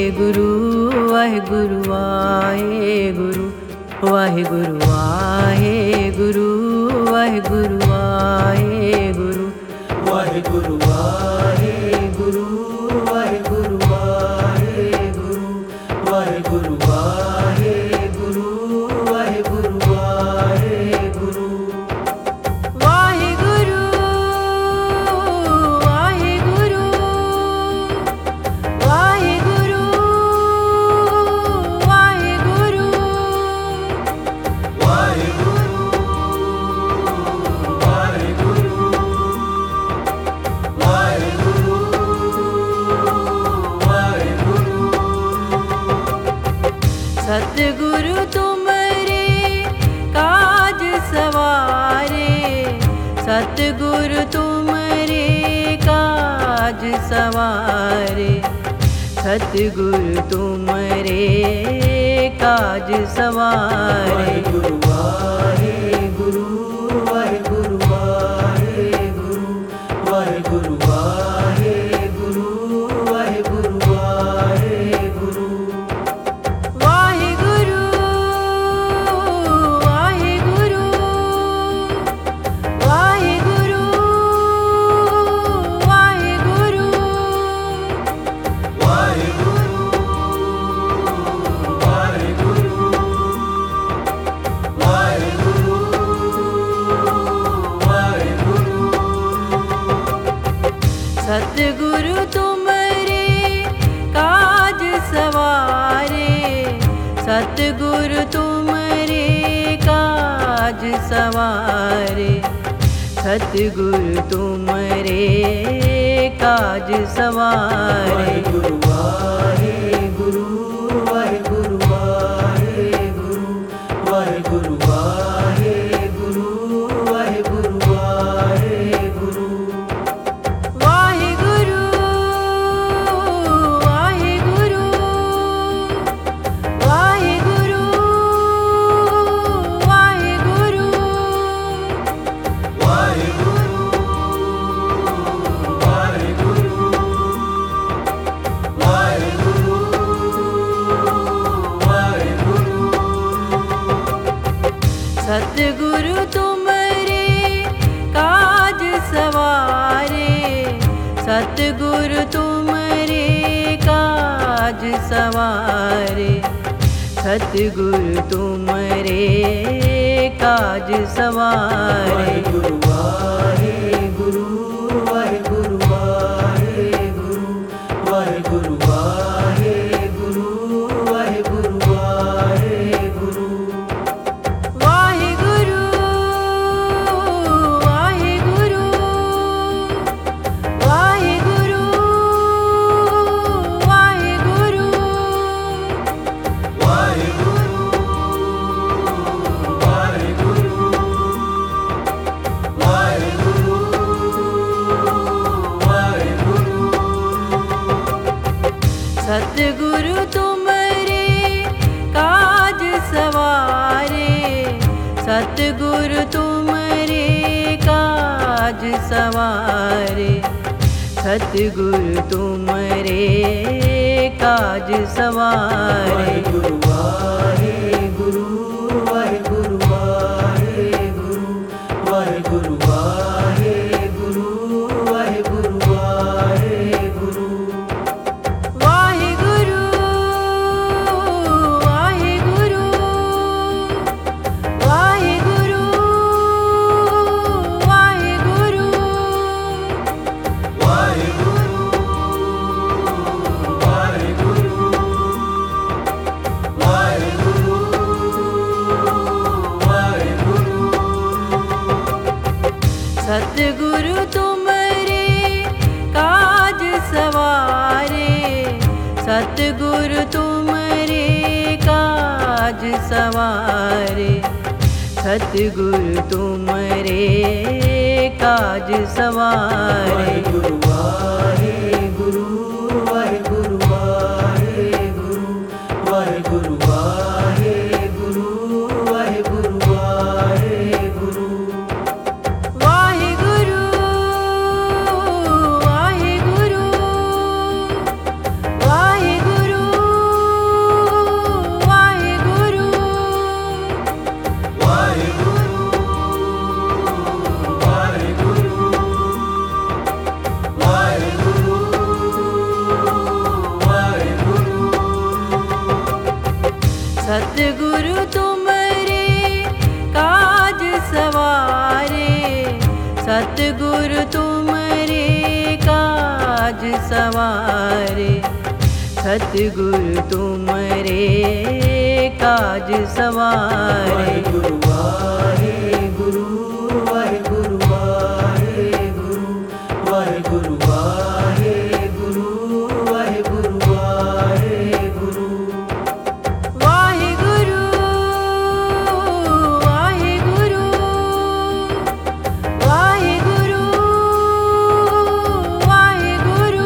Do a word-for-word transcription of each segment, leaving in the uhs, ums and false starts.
गुरु वाहेगुरु वाहेगुरु वाहेगुरु वाहेगुरु वाहेगुरु वाहेगुरु वाहेगुरु वाहेगुरु वाहेगुरु वाहेगुरु वाहेगुरु वाहेगुरु वाहेगुरु वाहेगुरु वाहेगुरु वाहेगुरु वाहेगुरु वाहेगुरु सतगुरु तुमरे काज सवारे, सतगुरु तुमरे काज सवारे, सतगुरु तुमरे काज सवारे। वाहेगुरु वाहेगुरु वाहेगुरु वाहेगुरु वाहेगुरु वाहेगुरु वाहेगुरु वाहेगुरु वाहेगुरु वाहेगुरु वाहेगुरु वाहेगुरु सतगुरु तुमरे काज सवारे, सतगुरु तुमरे काज सवारे, सतगुरु तुमरे काज सवारे। वाहेगुरु वाहेगुरु वाहेगुरु वाहेगुरु वाहेगुरु वाहेगुरु वाहेगुरु वाहेगुरु वाहेगुरु वाहेगुरु वाहेगुरु वाहेगुरु सतगुरु तुमरे काज सवारे, सतगुरु तुमरे काज सवारे, सतगुरु तुमरे काज सवारे। वाहेगुरु वाहेगुरु वाहेगुरु वाहेगुरु वाहेगुरु वाहेगुरु वाहेगुरु वाहेगुरु वाहेगुरु वाहेगुरु वाहेगुरु वाहेगुरु सतगुरु तुमरे काज सवारे, सतगुरु तुमरे काज सवारे, सतगुरु तुमरे काज सवारे। वाहेगुरु वाहेगुरु वाहेगुरु वाहेगुरु वाहेगुरु वाहेगुरु वाहेगुरु वाहेगुरु वाहेगुरु वाहेगुरु वाहेगुरु वाहेगुरु सतगुरु तुमरे काज सवारे, सतगुरु तुमरे काज सवारे, सतगुरु तुमरे काज सवारे। वाहेगुरु वाहेगुरु वाहेगुरु वाहेगुरु वाहेगुरु वाहेगुरु वाहेगुरु वाहेगुरु वाहेगुरु वाहेगुरु वाहेगुरु सतगुरु तुमरे काज सवारे, सतगुरु तुमरे काज सवारे। वाहेगुरु वाहेगुरु वाहेगुरु वाहेगुरु वाहेगुरु वाहेगुरु वाहेगुरु वाहेगुरु। वाहेगुरु वाहेगुरु वाहेगुरु वाहेगुरु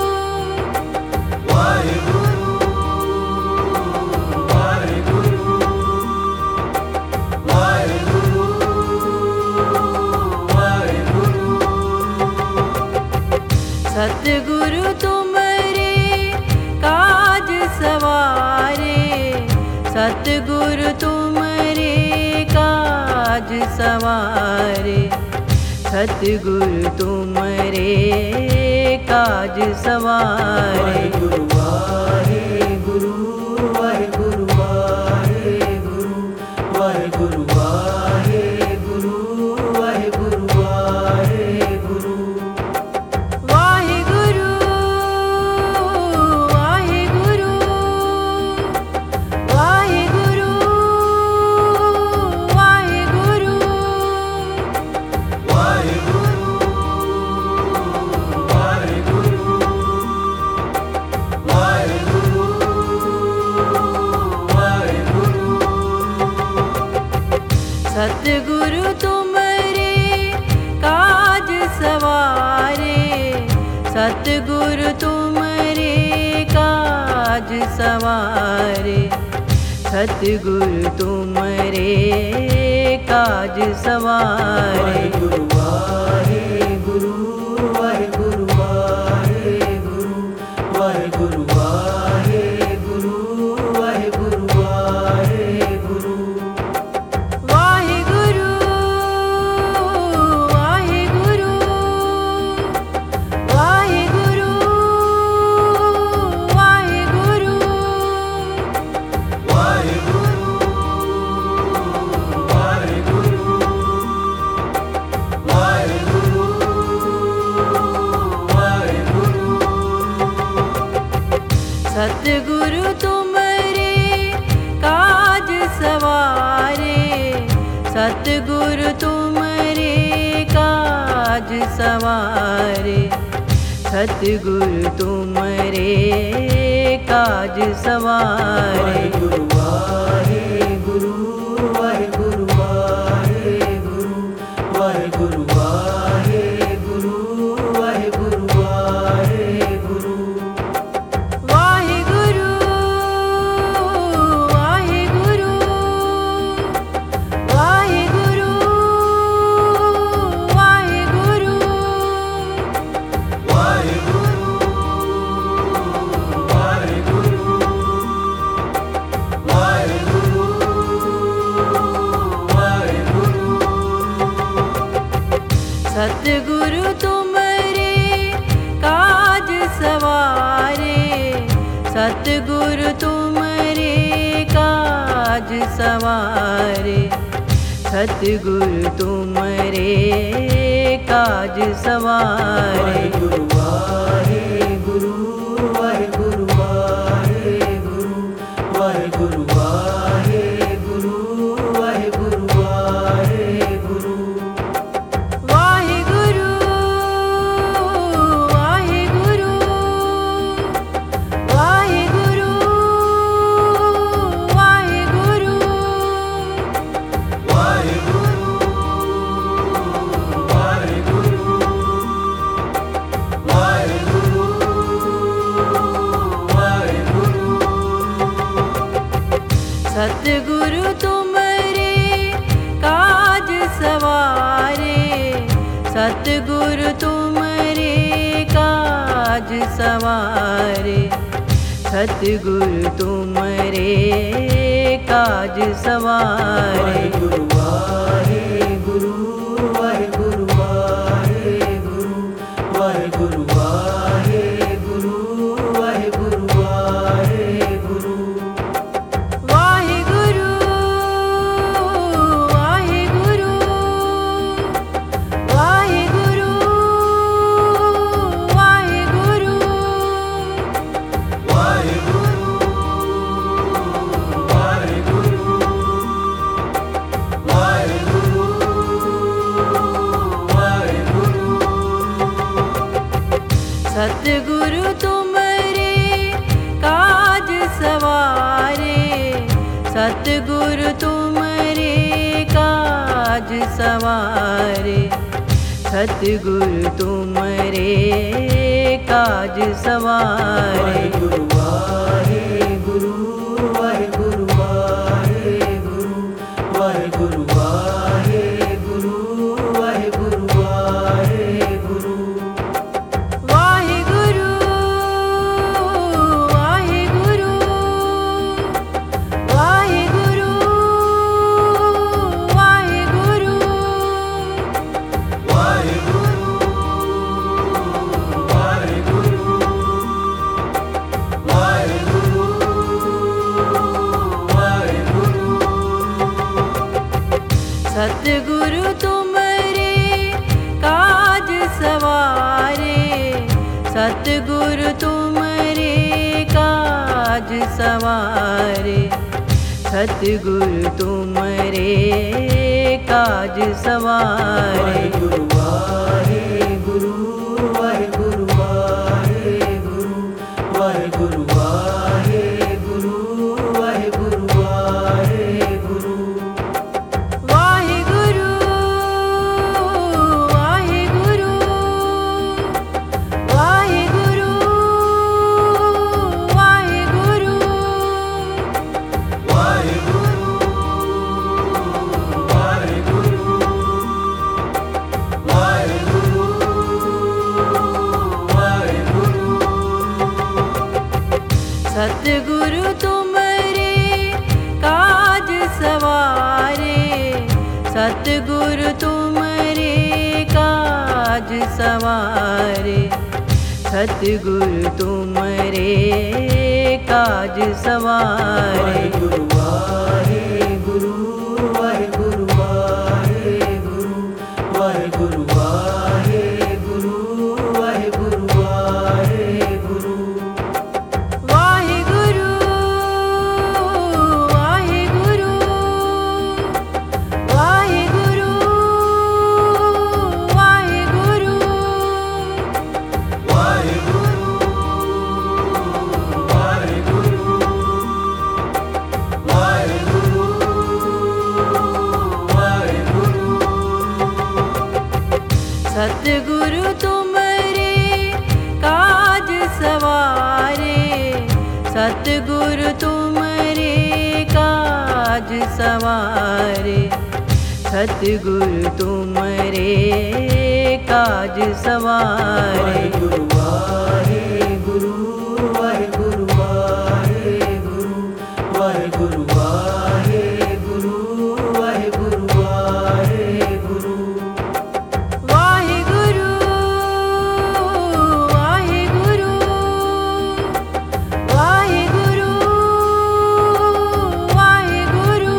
सतगुरु तुमरे काज सवारे, सतगुरु तुमरे काज सवारे, सतगुरु तुमरे काज सवारे। वाहेगुरु वाहेगुरु वाहेगुरु वाहेगुरु वाहेगुरु वाहेगुरु वाहेगुरु वाहेगुरु। वाहेगुरु वाहेगुरु वाहेगुरु वाहेगुरु सतगुरु तुमरे काज सवारे, सतगुरु तुमरे काज सवारे, सतगुरु तुमरे काज सवारे। वाहेगुरु वाहेगुरु वाहेगुरु वाहेगुरु वाहेगुरु वाहेगुरु वाहेगुरु वाहेगुरु। वाहेगुरु वाहेगुरु वाहेगुरु वाहेगुरु सतगुरु तुमरे काज सवारे, सतगुरु तुमरे काज सवारे, सतगुरु तुमरे काज सवारे। वाहेगुरु वाहेगुरु वाहेगुरु वाहेगुरु वाहेगुरु वाहेगुरु वाहेगुरु वाहेगुरु। वाहेगुरु वाहेगुरु वाहेगुरु वाहेगुरु सतगुरु तुमरे काज सवारे, सतगुरु तुमरे काज सवारे, सतगुरु तुमरे काज सवारे। वाहेगुरु वाहेगुरु वाहेगुरु वाहेगुरु वाहेगुरु वाहेगुरु वाहेगुरु वाहेगुरु। वाहेगुरु वाहेगुरु वाहेगुरु वाहेगुरु सतगुरु तुमरे काज सवारे, सतगुरु तुमरे काज सवारे, सतगुरु तुमरे काज सवारे। वाहेगुरु वाहेगुरु वाहेगुरु वाहेगुरु वाहेगुरु वाहेगुरु वाहेगुरु वाहेगुरु। वाहेगुरु वाहेगुरु वाहेगुरु सतगुरु तुमरे काज सवारे, सतगुरु तुमरे काज सवारे, सतगुरु तुमरे काज सवारे। वाहिगुरु वाहिगुरु वाहिगुरु वाहिगुरु वाहिगुरु वाहिगुरु वाहिगुरु वाहिगुरु। वाहिगुरु वाहिगुरु वाहिगुरु वाहिगुरु सतगुरु तुमरे काज सवारे, सतगुरु तुमरे काज सवारे, सतगुरु तुमरे काज सवारे। वाहिगुरु वाहिगुरु वाहिगुरु वाहिगुरु वाहिगुरु वाहिगुरु वाहिगुरु वाहिगुरु। वाहिगुरु वाहिगुरु वाहिगुरु वाहिगुरु सतगुरु तुमरे काज सवारे, सतगुरु तुमरे काज सवारे, सतगुरु तुमरे काज सवारे। वाहिगुरु वाहिगुरु वाहिगुरु वाहिगुरु वाहिगुरु वाहिगुरु वाहिगुरु वाहिगुरु। वाहिगुरु वाहिगुरु वाहिगुरु वाहिगुरु सतगुरु तुमरे काज सवारे, सतगुरु तुमरे काज सवारे, सतगुरु तुमरे काज सवारे। वाहिगुरु वाहिगुरु वाहिगुरु वाहिगुरु वाहिगुरु वाहिगुरु वाहिगुरु वाहिगुरु। वाहिगुरु वाहिगुरु वाहिगुरु वाहिगुरु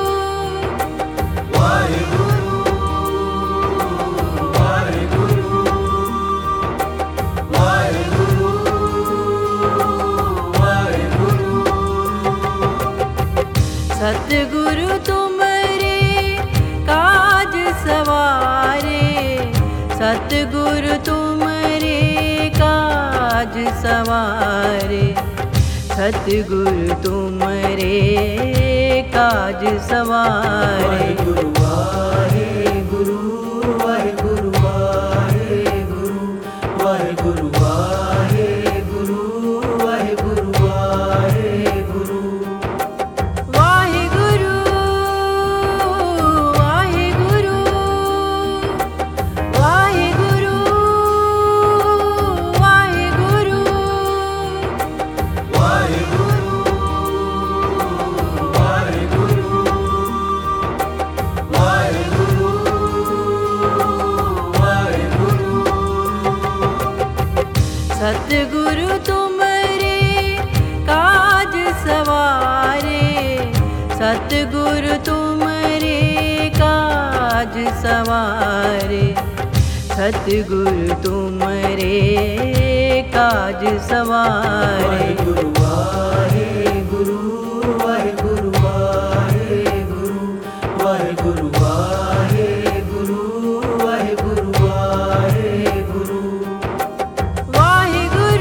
सतगुरु तुमरे काज सवारे, सतगुरु तुमरे काज सवारे, सतगुरु तुमरे काज सवारे। वाहिगुरु वाहिगुरु वाहिगुरु वाहिगुरु वाहिगुरु वाहिगुरु वाहिगुरु वाहिगुरु। वाहिगुरु वाहिगुरु वाहिगुरु वाहिगुरु सतगुरु तुमरे काज सवारे, सतगुरु तुमरे काज सवारे, सतगुरु तुमरे काज सवारे। वाहिगुरु वाहिगुरु वाहिगुरु वाहिगुरु वाहिगुरु वाहिगुरु वाहिगुरु वाहिगुरु। वाहिगुरु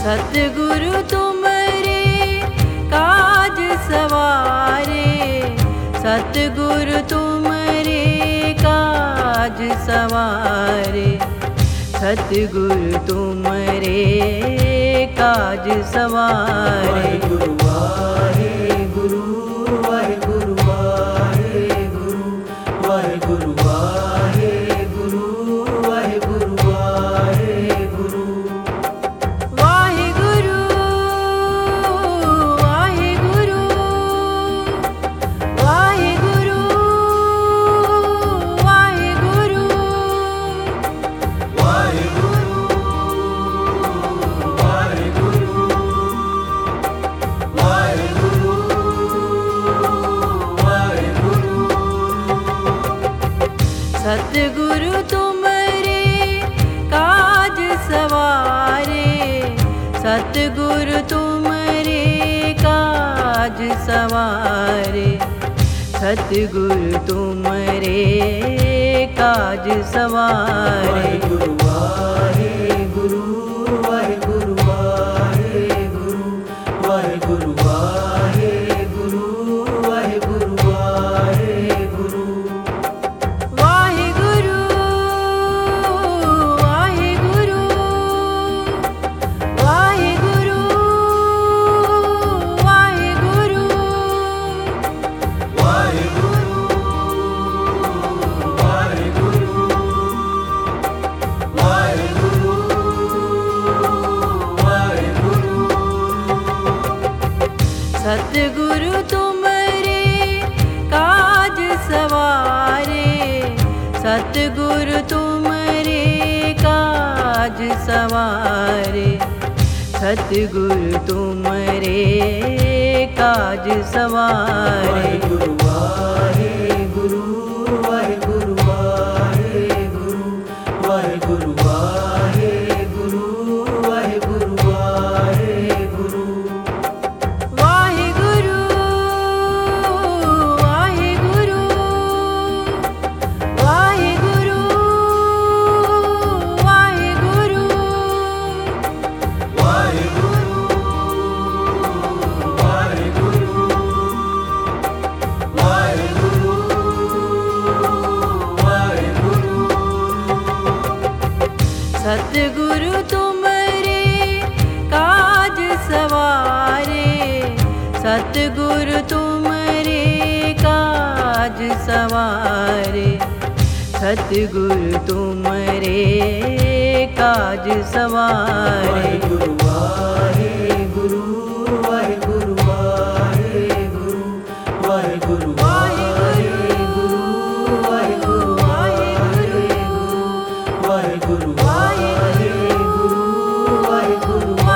सतगुरु तुमरे काज सवारे, सतगुरु तुमरे काज सवारे, सतगुरु तुमरे काज सवारे। वाहिगुरु वाहिगुरु वाहिगुरु वाहिगुरु वाहिगुरु वाहिगुरु वाहिगुरु वाहिगुरु। वाहिगुरु वाहिगुरु वाहिगुरु वाहिगुरु सतगुरु तुमरे काज सवारे, सतगुरु तुमरे काज सवारे, सतगुरु तुमरे काज सवारे। वाहिगुरु वाहिगुरु वाहिगुरु वाहिगुरु वाहिगुरु वाहिगुरु वाहिगुरु वाहिगुरु। वाहिगुरु वाहिगुरु वाहिगुरु वाहिगुरु सतगुरु तुमरे काज सवारे, सतगुरु तुमरे काज सवारे, सतगुरु तुमरे काज सवारे। वाहिगुरु वाहिगुरु वाहिगुरु वाहिगुरु वाहिगुरु वाहिगुरु वाहिगुरु वाहिगुरु। वाहिगुरु वाहिगुरु वाहिगुरु वाहिगुरु सतगुरु तुमरे काज सवारे, सतगुरु तुमरे काज सवारे, सतगुरु तुमरे काज सवारे। वाहिगुरु वाहिगुरु वाहिगुरु वाहिगुरु वाहिगुरु वाहिगुरु वाहिगुरु वाहिगुरु वाहिगुरु वाहिगुरु वाहिगुरु